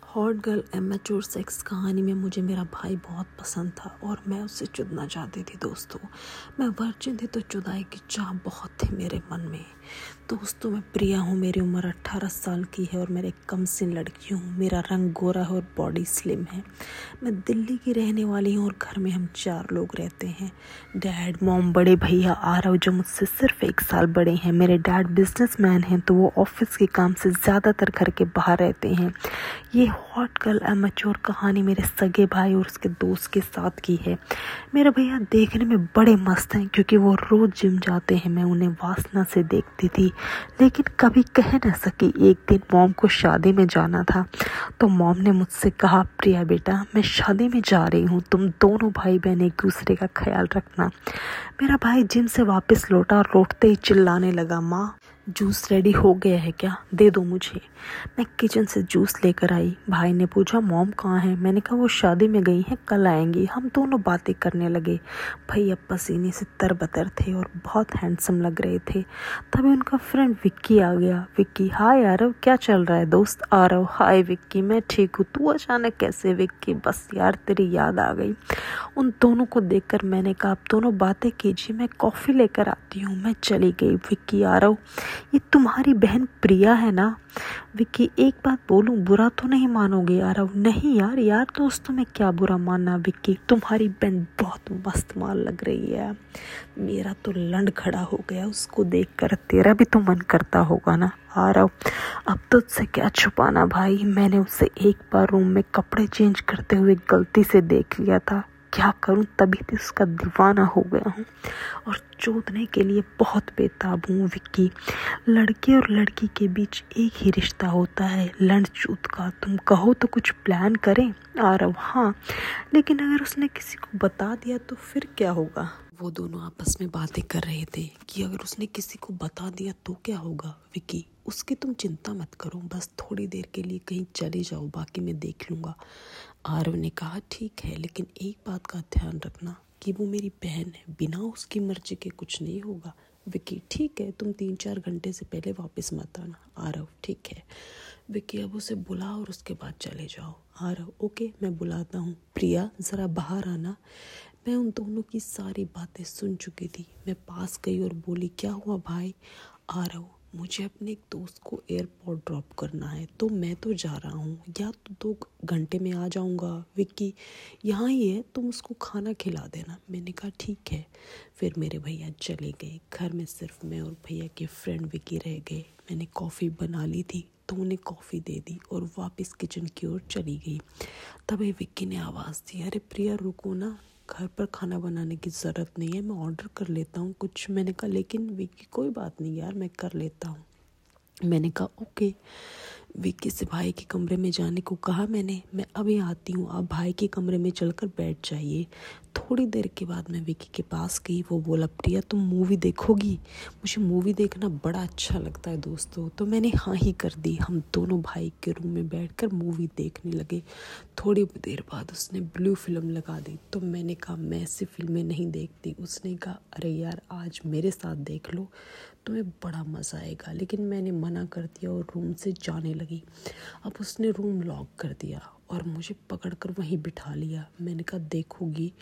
Hot girl amateur sex कहानी में मुझे मेरा भाई बहुत पसंद था और मैं उससे चुदना चाहती थी। दोस्तों, मैं वर्जिन थी तो जुदाई की चाह बहुत थी मेरे मन में। दोस्तों, मैं प्रिया हूँ, मेरी उम्र 18 साल की है और मैं एक कम सी लड़की हूँ। मेरा रंग गोरा है और बॉडी स्लिम है। मैं दिल्ली की रहने वाली हूँ और घर में हम 4 लोग रहते हैं। डैड, मॉम, बड़े भैया आरव जो मुझसे सिर्फ 1 साल बड़े हैं। मेरे डैड बिजनेसमैन हैं तो वो ऑफिस के काम से ज़्यादातर घर के बाहर रहते हैं। ये हॉट गर्ल एमेच्योर कहानी मेरे सगे भाई और उसके दोस्त के साथ की है। मेरे भैया देखने में बड़े मस्त हैं क्योंकि वो रोज़ जिम जाते हैं। मैं उन्हें वासना से देखती थी लेकिन कभी कह न सकी। एक दिन मॉम को शादी में जाना था तो मॉम ने मुझसे कहा, प्रिया बेटा, मैं शादी में जा रही हूँ, तुम दोनों भाई बहन एक दूसरे का ख्याल रखना। मेरा भाई जिम से वापस लौटा और लौटते ही चिल्लाने लगा, माँ जूस रेडी हो गया है क्या, दे दो मुझे। मैं किचन से जूस लेकर आई। भाई ने पूछा, मॉम कहाँ है? मैंने कहा वो शादी में गई हैं, कल आएंगी। हम दोनों बातें करने लगे। भैया पसीने से तरबतर थे और बहुत हैंडसम लग रहे थे। तभी उनका फ्रेंड विक्की आ गया। विक्की, हाय आरव, क्या चल रहा है? दोस्त आरव, हाय विक्की, मैं ठीक हूँ, तू अचानक कैसे? विक्की, बस यार तेरी याद आ गई। उन दोनों को देखकर मैंने कहा, आप दोनों बातें कीजिए, मैं कॉफ़ी लेकर आती हूँ। मैं चली गई। विक्की, आरव, ये तुम्हारी बहन प्रिया है ना? विक्की, एक बात बोलूं, बुरा तो नहीं मानोगे? आरव, नहीं यार, यार दोस्तों में क्या बुरा मानना। विक्की, तुम्हारी बहन बहुत मस्त माल लग रही है। मेरा तो लंड खड़ा हो गया उसको देखकर। तेरा भी तो मन करता होगा ना? आरव, अब तुझसे क्या छुपाना भाई, मैंने उसे एक बार रूम में कपड़े चेंज करते हुए गलती से देख लिया था। क्या करूं, तभी तो उसका दीवाना हो गया हूँ और चोदने के लिए बहुत बेताब हूँ। विक्की, लड़के और लड़की के बीच एक ही रिश्ता होता है, लंड चूत का। तुम कहो तो कुछ प्लान करें? आरव, हाँ, लेकिन अगर उसने किसी को बता दिया तो फिर क्या होगा? वो दोनों आपस में बातें कर रहे थे कि अगर उसने किसी को बता दिया तो क्या होगा। विक्की, उसकी तुम चिंता मत करो, बस थोड़ी देर के लिए कहीं चले जाओ, बाकी मैं देख लूँगा। आरव ने कहा, ठीक है, लेकिन एक बात का ध्यान रखना कि वो मेरी बहन है, बिना उसकी मर्जी के कुछ नहीं होगा। विक्की, ठीक है, तुम 3-4 घंटे से पहले वापस मत आना। आरव, ठीक है। विक्की, अब उसे बुला और उसके बाद चले जाओ। आरव, ओके, मैं बुलाता हूँ। प्रिया, ज़रा बाहर आना। मैं उन दोनों की सारी बातें सुन चुकी थी। मैं पास गई और बोली, क्या हुआ भाई? आरव, मुझे अपने एक दोस्त को एयरपोर्ट ड्रॉप करना है तो मैं तो जा रहा हूँ, या तो 2 घंटे में आ जाऊँगा। विक्की, यहाँ ही है, तुम उसको खाना खिला देना। मैंने कहा ठीक है। फिर मेरे भैया चले गए। घर में सिर्फ मैं और भैया के फ्रेंड विक्की रह गए। मैंने कॉफ़ी बना ली थी तो उन्हें कॉफ़ी दे दी और वापस किचन की ओर चली गई। तभी विक्की ने आवाज़ दी, अरे प्रिया रुको ना, घर पर खाना बनाने की ज़रूरत नहीं है, मैं ऑर्डर कर लेता हूँ कुछ। मैंने कहा लेकिन विक्की, कोई बात नहीं यार, मैं कर लेता हूँ। मैंने कहा ओके। विक्की से भाई के कमरे में जाने को कहा मैंने, मैं अभी आती हूँ, आप भाई के कमरे में चलकर बैठ जाइए। थोड़ी देर के बाद मैं विक्की के पास गई। वो बोला, प्रिया तुम मूवी देखोगी? मुझे मूवी देखना बड़ा अच्छा लगता है दोस्तों। तो मैंने हाँ ही कर दी। हम दोनों भाई के रूम में बैठकर मूवी देखने लगे। थोड़ी देर बाद उसने ब्लू फिल्म लगा दी तो मैंने कहा मैं ऐसी फिल्में नहीं देखती। उसने कहा, अरे यार आज मेरे साथ देख लो, तुम्हें बड़ा मज़ा आएगा। लेकिन मैंने मना कर दिया और रूम से जाने लगी। अब उसने रूम लॉक कर दिया और मुझे पकड़कर वहीं बिठा लिया। मैंने कहा देखोगी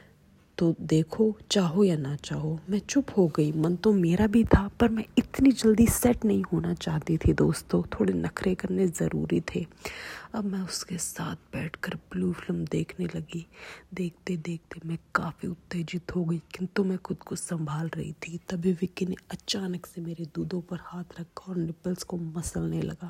तो देखो, चाहो या ना चाहो। मैं चुप हो गई। मन तो मेरा भी था पर मैं इतनी जल्दी सेट नहीं होना चाहती थी दोस्तों, थोड़े नखरे करने ज़रूरी थे। अब मैं उसके साथ बैठकर ब्लू फिल्म देखने लगी। देखते देखते मैं काफ़ी उत्तेजित हो गई किंतु मैं खुद को संभाल रही थी। तभी विक्की ने अचानक से मेरे दूधों पर हाथ रखा और निपल्स को मसलने लगा।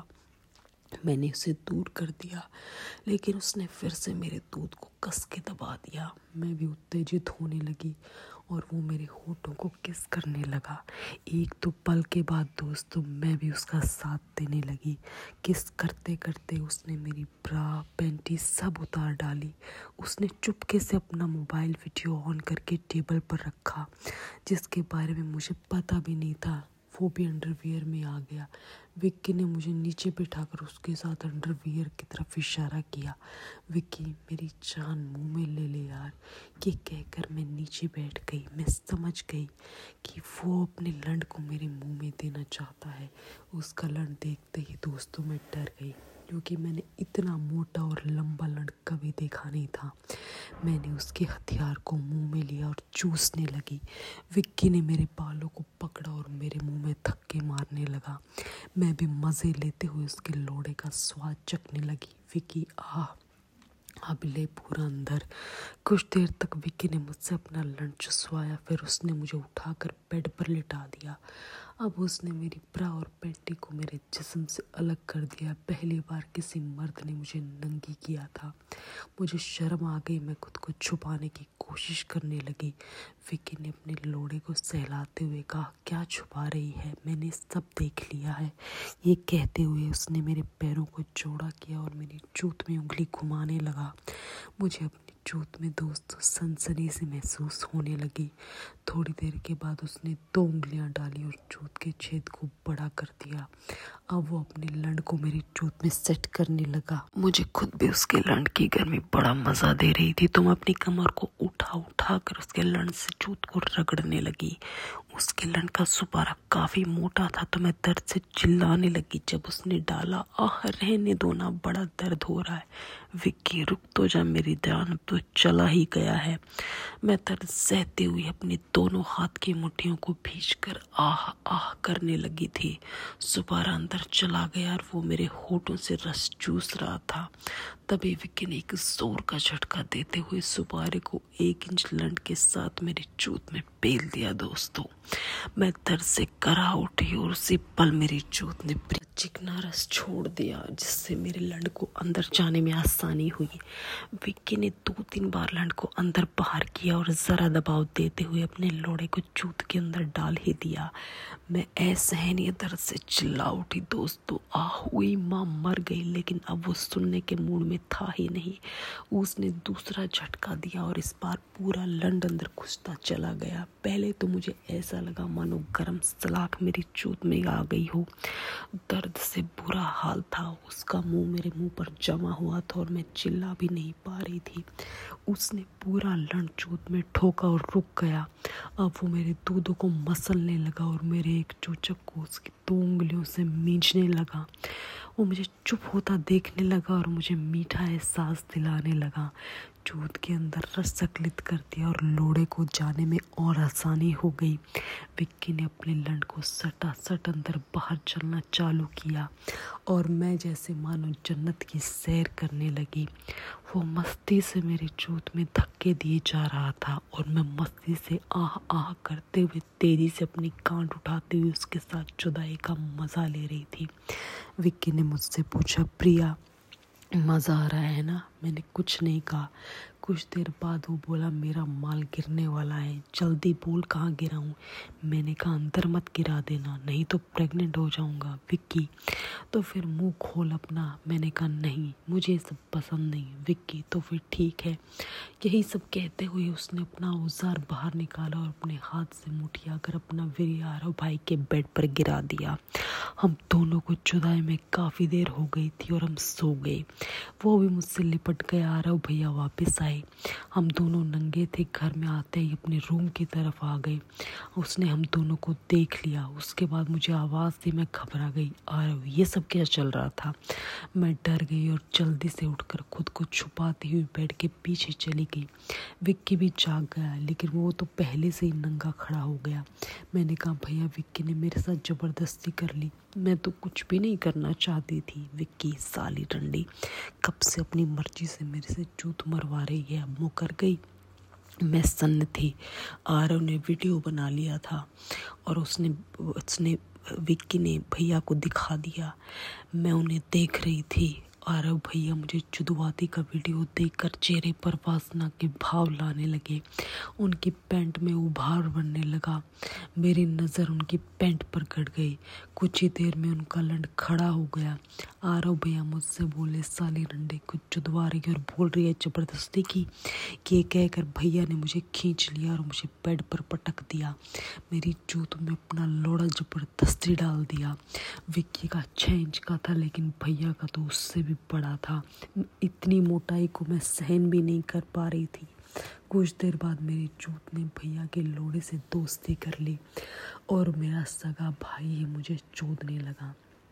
मैंने उसे दूर कर दिया लेकिन उसने फिर से मेरे दूध को कस के दबा दिया। मैं भी उत्तेजित होने लगी और वो मेरे होठों को किस करने लगा। एक तो पल के बाद दोस्तों मैं भी उसका साथ देने लगी। किस करते करते उसने मेरी ब्रा, पैंटी सब उतार डाली। उसने चुपके से अपना मोबाइल वीडियो ऑन करके टेबल पर रखा जिसके बारे में मुझे पता भी नहीं था। वो भी अंडरवियर में आ गया। विक्की ने मुझे नीचे बिठाकर उसके साथ अंडरवियर की तरफ इशारा किया। विक्की, मेरी जान मुंह में ले ले यार, ये कहकर मैं नीचे बैठ गई। मैं समझ गई कि वो अपने लंड को मेरे मुंह में देना चाहता है। उसका लंड देखते ही दोस्तों मैं डर गई। क्योंकि मैंने इतना मोटा और लंबा लड़ कभी देखा नहीं था। मैंने उसके हथियार को मुंह में लिया और चूसने लगी। विक्की ने मेरे बालों को पकड़ा और मेरे मुंह में धक्के मारने लगा। मैं भी मज़े लेते हुए उसके लोड़े का स्वाद चखने लगी। विक्की अब ले पूरा अंदर। कुछ देर तक विक्की ने मुझसे अपना लंच चुसवाया, फिर उसने मुझे उठाकर बेड पर लिटा दिया। अब उसने मेरी ब्रा और पैंटी को मेरे जिस्म से अलग कर दिया। पहली बार किसी मर्द ने मुझे नंगी किया था। मुझे शर्म आ गई। मैं खुद को छुपाने की कोशिश करने लगी। विक्की ने अपने लोड़े को सहलाते हुए कहा, क्या छुपा रही है, मैंने सब देख लिया है। ये कहते हुए उसने मेरे पैरों को चौड़ा किया और मेरी चूत में उंगली घुमाने लगा। मुझे अपनी चूत में दोस्तों सनसनी से महसूस होने लगी। थोड़ी देर के बाद उसने 2 उंगलियां डाली और चूत के छेद को बड़ा कर दिया। अब वो अपने लंड को मेरी चूत में सेट करने लगा। मुझे खुद भी उसके लंड की गर्मी बड़ा मज़ा दे रही थी, तो मैं अपनी कमर को उठा कर उसके लंड से चूत को रगड़ने लगी। उसके लंड का सुपारा काफ़ी मोटा था, तो मैं दर्द से चिल्लाने लगी। जब उसने डाला, आह रहने दो ना, बड़ा दर्द हो रहा है। विक्की रुक तो जा, मेरी जान अब तो चला ही गया है। मैं दर्द सहते हुए अपने दोनों हाथ की मुट्ठियों को भींचकर आह आह करने लगी थी। सुपारा अंदर चला गया और वो मेरे होठों से रस चूस रहा था। तभी विक्की ने एक जोर का झटका देते हुए सुपारे को 1 इंच लंड के साथ मेरी चूत में पेल दिया। दोस्तों, मैं दर्द से करा उठी और उसी पल मेरी चूत ने चिकना रस छोड़ दिया, जिससे मेरे लंड को अंदर जाने में आसानी हुई। विक्की ने 2-3 बार लंड को अंदर बाहर किया और जरा दबाव देते हुए अपने लोड़े को चूत के अंदर डाल ही दिया। मैं असहनीय दर्द से चिल्ला उठी। दोस्तों, हुई माँ मर गई, लेकिन अब वो सुनने के मूड में था ही नहीं। उसने दूसरा झटका दिया और इस बार पूरा लंड अंदर घुसता चला गया। पहले तो मुझे ऐसा लगा मानो गर्म सलाख मेरी चूत में आ गई हो। दर्द से बुरा हाल था। उसका मुंह मेरे मुंह पर जमा हुआ था और मैं चिल्ला भी नहीं पा रही थी। उसने पूरा लंड चूत में ठोका और रुक गया। अब वो मेरे दूधों को मसलने लगा और मेरे एक चूचक को उसकी 2 उंगलियों से मींचने लगा। वो मुझे चुप होता देखने लगा और मुझे मीठा एहसास दिलाने लगा। चूत के अंदर रस संकलित कर दिया और लोड़े को जाने में और आसानी हो गई। विक्की ने अपने लंड को सटासट अंदर बाहर चलना चालू किया और मैं जैसे मानो जन्नत की सैर करने लगी। वो मस्ती से मेरी चूत में धक्के दिए जा रहा था और मैं मस्ती से आह आह करते हुए तेजी से अपनी गांठ उठाते हुए उसके साथ जुदाई का मज़ा ले रही थी। विक्की ने मुझसे पूछा, प्रिया मज़ा आ रहा है ना? मैंने कुछ नहीं कहा। कुछ देर बाद वो बोला, मेरा माल गिरने वाला है, जल्दी बोल कहाँ गिराऊं? मैंने कहा, अंदर मत गिरा देना, नहीं तो प्रेग्नेंट हो जाऊंगा। विक्की, तो फिर मुंह खोल अपना। मैंने कहा, नहीं, मुझे ये सब पसंद नहीं। विक्की, तो फिर ठीक है। यही सब कहते हुए उसने अपना औजार बाहर निकाला और अपने हाथ से मुठिया कर अपना वीर आरव भाई के बेड पर गिरा दिया। हम दोनों को जुदाई में काफ़ी देर हो गई थी और हम सो गए। वो भी मुझसे लिपट गया। आरव भैया वापस आए। हम दोनों नंगे थे। घर में आते ही अपने रूम की तरफ आ गए। उसने हम दोनों को देख लिया। उसके बाद मुझे आवाज़ दी। मैं घबरा गई। आरव, ये सब क्या चल रहा था? मैं डर गई और जल्दी से उठकर खुद को छुपाती हुई बेड के पीछे चली गई। विक्की भी जाग गया, लेकिन वो तो पहले से ही नंगा खड़ा हो गया। मैंने कहा, भैया विक्की ने मेरे साथ ज़बरदस्ती कर ली, मैं तो कुछ भी नहीं करना चाहती थी। विक्की, साली डंडी, कब से अपनी मर्जी से मेरे से चूत मरवा रही है, अब मुकर गई। मैं सन्न थी। आरव ने वीडियो बना लिया था और उसने विक्की ने भैया को दिखा दिया। मैं उन्हें देख रही थी। आरव भैया मुझे चुदवाती का वीडियो देखकर चेहरे पर वासना के भाव लाने लगे। उनकी पैंट में उभार बनने लगा। मेरी नज़र उनकी पैंट पर गड़ गई। कुछ ही देर में उनका लंड खड़ा हो गया। आरव भैया मुझसे बोले, साली रंडे, कुछ चुदवा रही और बोल रही है ज़बरदस्ती की। ये कहकर भैया ने मुझे खींच लिया और मुझे बेड पर पटक दिया। मेरी जूत में अपना लोड़ा ज़बरदस्ती डाल दिया। विक्की का 6 इंच का था, लेकिन भैया का तो उससे भी बड़ा था। इतनी मोटाई को मैं सहन भी नहीं कर पा रही थी। कुछ देर बाद मेरी जूत ने भैया के लोड़े से दोस्ती कर ली और मेरा सगा भाई ही मुझे चोदने लगा।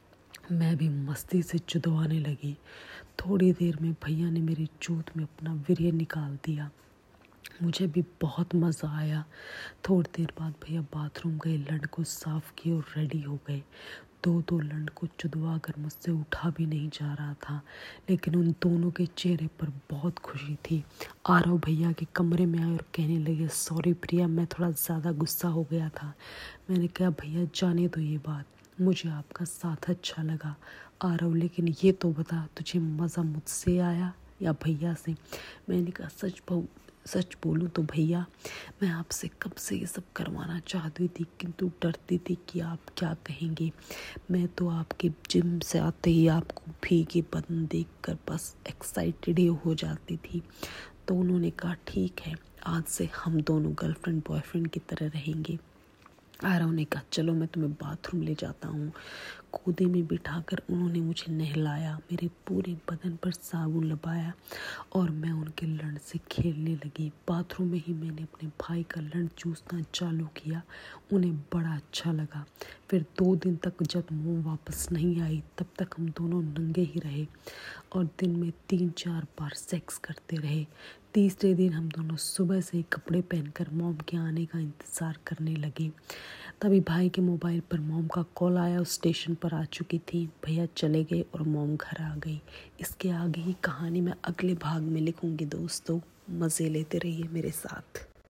मैं भी मस्ती से चुदवाने लगी। थोड़ी देर में भैया ने मेरी चोट में अपना वीर्य निकाल दिया। मुझे भी बहुत मज़ा आया। थोड़ी देर बाद भैया बाथरूम गए, लंड को साफ़ किए और रेडी हो गए। दो लंड को चुदवा कर मुझसे उठा भी नहीं जा रहा था, लेकिन उन दोनों के चेहरे पर बहुत खुशी थी। आरव भैया के कमरे में आए और कहने लगे, सॉरी प्रिया, मैं थोड़ा ज़्यादा गुस्सा हो गया था। मैंने कहा भैया जाने दो ये बात, मुझे आपका साथ अच्छा लगा। आरव लेकिन ये तो बता, तुझे मज़ा मुझसे आया या भैया से? मैंने कहा सच बोलूं तो भैया, मैं आपसे कब से ये सब करवाना चाहती थी, किंतु डरती थी कि आप क्या कहेंगे। मैं तो आपके जिम से आते ही आपको भीगे बदन देखकर बस एक्साइटेड ही हो जाती थी। तो उन्होंने कहा ठीक है, आज से हम दोनों गर्लफ्रेंड बॉयफ्रेंड की तरह रहेंगे। आरव ने कहा चलो मैं तुम्हें बाथरूम ले जाता हूँ। गोदी में बिठाकर उन्होंने मुझे नहलाया, मेरे पूरे बदन पर साबुन लगाया और मैं उनके लंड से खेलने लगी। बाथरूम में ही मैंने अपने भाई का लंड चूसना चालू किया। उन्हें बड़ा अच्छा लगा। फिर 2 दिन तक जब मोम वापस नहीं आई तब तक हम दोनों नंगे ही रहे और दिन में 3-4 बार सेक्स करते रहे। तीसरे दिन हम दोनों सुबह से ही कपड़े पहनकर मॉम के आने का इंतज़ार करने लगे। तभी भाई के मोबाइल पर मॉम का कॉल आया। उस स्टेशन पर आ चुकी थी। भैया चले गए और मॉम घर आ गई। इसके आगे ही कहानी मैं अगले भाग में लिखूंगी दोस्तों। मज़े लेते रहिए मेरे साथ।